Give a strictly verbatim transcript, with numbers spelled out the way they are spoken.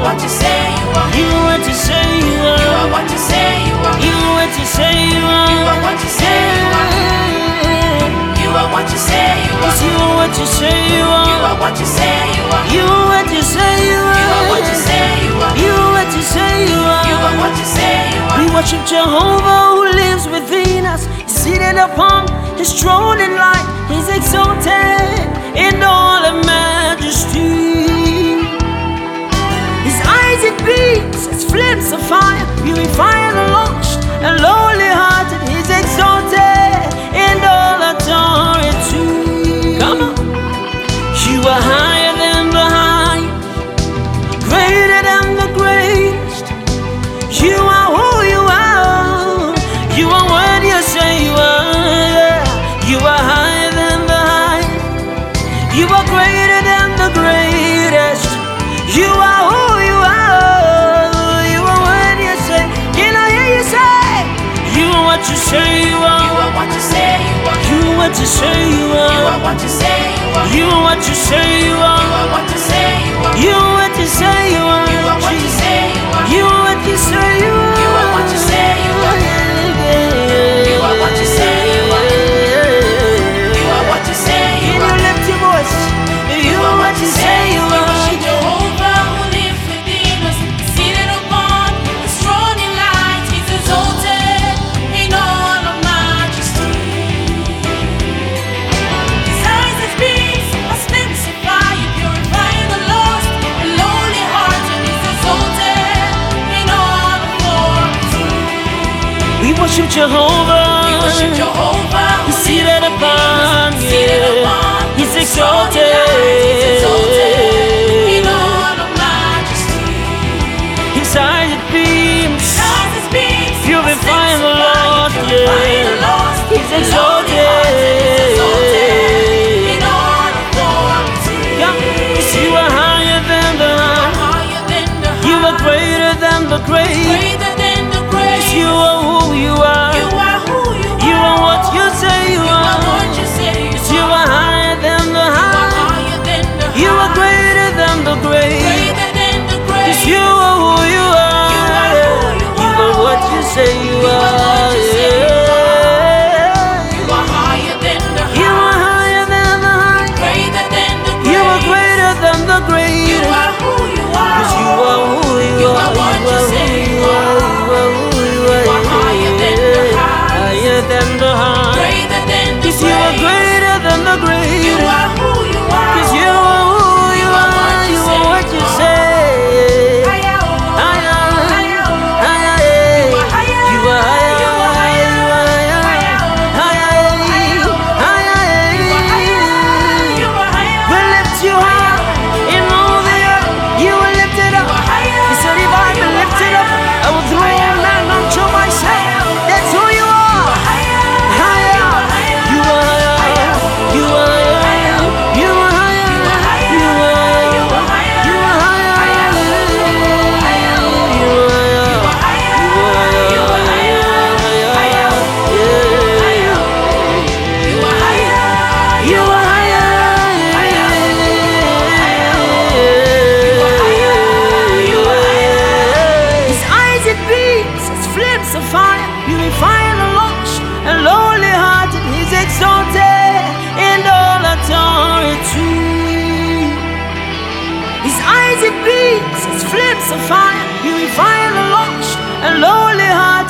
are what you say you are. You are what you say you are. You are what you say you are. You are what you say you are. You are what you say you are. You are what you say you are. You are what you say you are. You are what you say you are. You are what you say you are. You are what you say you are. You are what you say you are. You are what you say you are. We worship Jehovah who lives within us. He's seated upon his throne in light. He's exalted in all of majesty. His eyes it beams as flames of fire, purifying the lost and lowly hearted. He's exalted in all authority. Come on. You are higher than the high, greater than the greatest. You are who you are. You are what you say you are. You are higher than the high. You are greater than the greatest. You are who you are. You are what you say. Can I hear you say? You are what you say you are. You are what you say you are. You are what you say you are. You are what you say you are. You are what you say you are. You are what you say you are. You are what you say you are. You are what you say you are. You are what you say you are. You are what you say you are. You are what you say you are. You are what you say you are. Can you lift your voice? You are what you say you We are. worship Jehovah who lives within us, seated upon his throne in light. He's exalted in all of majesty. His eyes as beams, as flames of fire, purifying the lost and lowly hearted. He's exalted in all authority. We worship Jehovah. We worship Jehovah who He's seated lives upon within us, seated you. upon He's his throne in exalted. light. He's exalted in all of majesty. His eyes it beams, Stars as beams, purifying the Lord. purifying the lost. He's The exalted. lowly hearted, he's exalted in all authority. Yeah. 'Cause you are higher than the high. Higher than the You are high, greater than the great. greater than the great. You are who you are. You are who you are. You are what you say you You are are. what you say you You are. are higher than the You are high. higher than the You are high, greater than the great. greater than the great. 'Cause you are who you are. You are who you You are. are what you say you You are are. what you say you Yeah. You are higher than the high, You are higher than the high. greater than the great. You are greater than the You great. are who you are. 'Cause you are who you You are. are what You you are who say you you are. are. You are who you are. You are higher than the high, Higher than the high. greater than the 'Cause you are great. greater than the great. You are who you are. 'Cause you are who you You are are. what you You say are what you you are. say. Higher, Higher, higher, higher, You are higher. you are higher, You are higher. you are higher, Higher. higher, higher. You are higher. We lift you high in all the earth. You are lifted up. You are higher. He said, if I be lifted up, I will throw all men unto myself. That's who you are. Higher. Higher, you are higher, you are higher, you are higher, you are higher, you are higher, you are higher, you are higher, you are higher, you are higher. His eyes it beams as flames of fire, purifying the lost and lowly hearted. He's exalted in all authority. His eyes it beams as flames of fire, purifying the lost and lowly hearted.